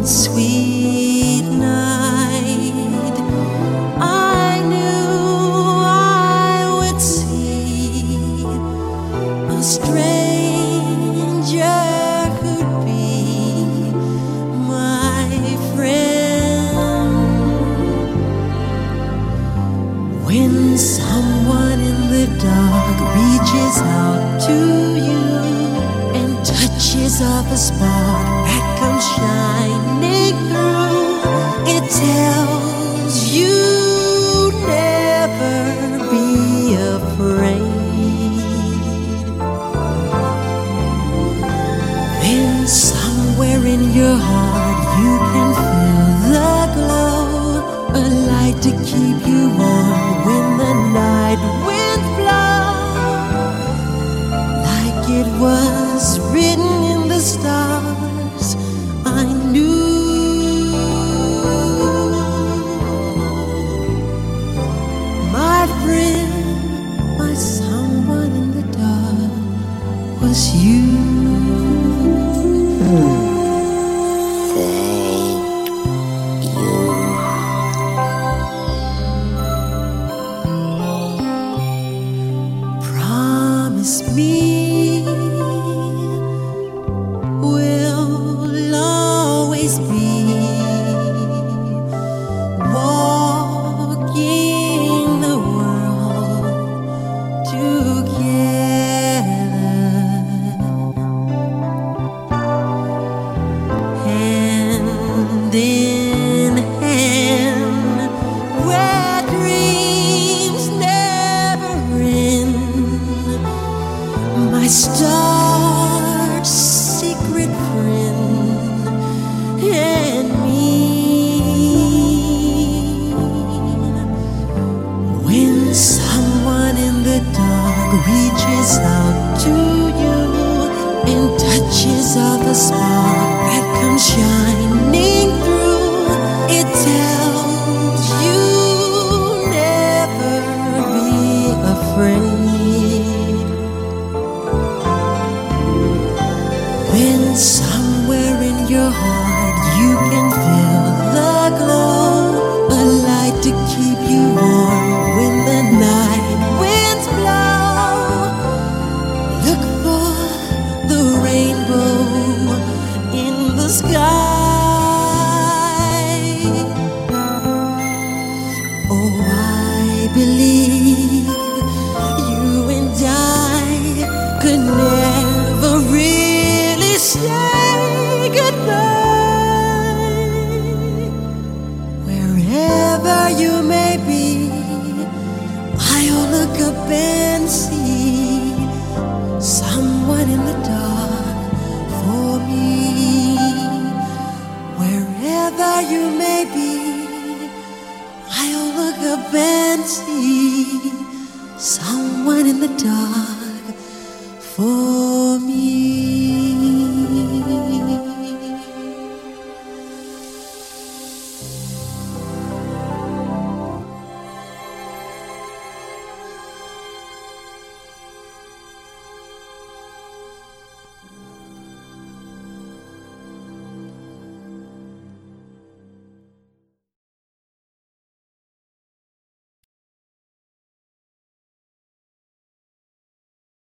sweet night, I knew I would see a stranger who'd be my friend. When someone in the dark reaches out to you and touches off a spark that comes shining through, it tells you never be afraid. Then somewhere in your heart you can feel the glow, a light to keep you warm when the night winds blow. Like it was written in the stars, I knew my friend, my someone in the dark was you. Promise me we'll always be walking the world together, hand in hand, where dreams never end. My star's secret friend and me. When someone in the dark reaches out to you and touches off a spark that comes shining through, it tells you never be afraid. When somewhere in your heart you can feel the glow, a light to keep you warm when the night winds blow. Look for the rainbow in the sky. Oh, I believe you and I could never really say goodbye. Wherever you may be, I'll look up and see someone in the dark for me. Wherever you may be, I'll look up and see someone in the dark